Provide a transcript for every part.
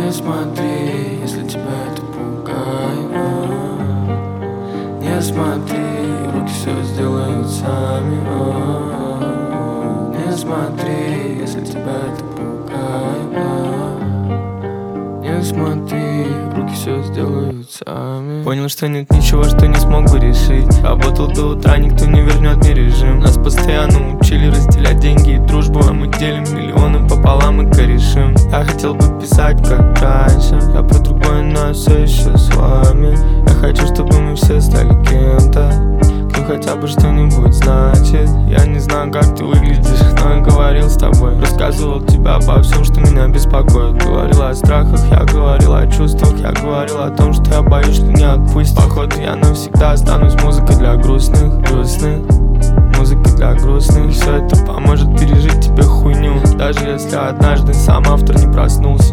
Не смотри, если тебя это пугает. Не смотри, руки все сделают сами. Не смотри, если тебя это пугает. Не смотри, руки все сделают сами. Понял, что нет ничего, что не смог бы решить. Работал до утра, никто не вернет мне режим. Нас постоянно учили разделять деньги и дружбу, а мы делим миллионы пополам и корешим. Я хотел бы писать как раньше, я про другое, но я все еще с вами. Я хочу, чтобы мы все стали кем-то, кто хотя бы что-нибудь значит. Я не знаю, как ты выглядишь, но я говорил с тобой. Рассказывал тебе обо всем, что меня беспокоит. Говорил о страхах, я говорил о чувствах. Я говорил о том, что я боюсь, что не отпустит. Походу я навсегда останусь музыкой для грустных. Музыка для грустных. Все это поможет пережить тебе хуйню, даже если однажды сам автор не проснулся.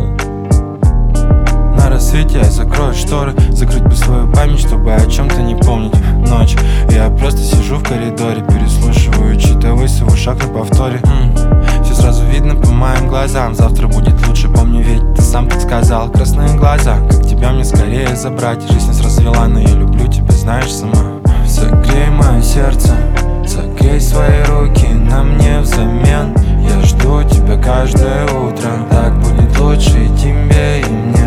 На рассвете я закрою шторы, закрыть бы свою память, чтобы о чем-то не помнить. Ночь, я просто сижу в коридоре, переслушиваю чей-то высову шаг на повторе. Все сразу видно по моим глазам, завтра будет лучше, помню, ведь ты сам так сказал. Красные глаза, как тебя мне скорее забрать? Жизнь нас развела, но я люблю тебя, знаешь сама. Согрей мое сердце, согрей свои руки на мне взамен. Я жду тебя каждое утро, так будет лучше и тебе, и мне.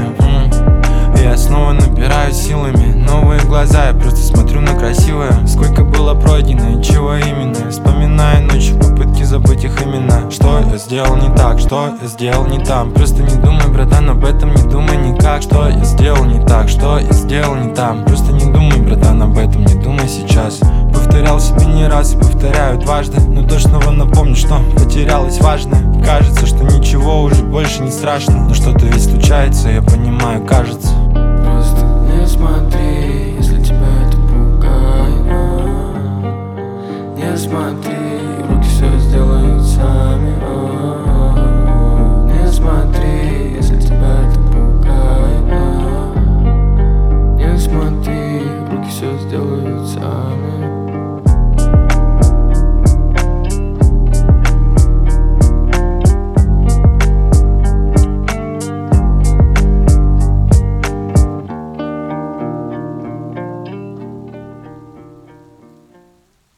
Я снова набираю силами новые глаза, я просто смотрю на красивое. Сколько было пройдено и чего именно. Я вспоминаю ночи, попытки забыть их имена. Что я сделал не так, что я сделал не там. Просто не думай, братан, об этом не думай никак. Что я сделал не так, что я сделал не там. Просто не думай, братан, об этом не думай сейчас. Повторял себе не раз и повторяю дважды, но то снова напомню, что потерялось важное. Кажется, что ничего уже больше не страшно, но что-то ведь случается, я понимаю, кажется. Просто не смотри, если тебя это пугает. Не смотри, руки все сделают сами. Не смотри.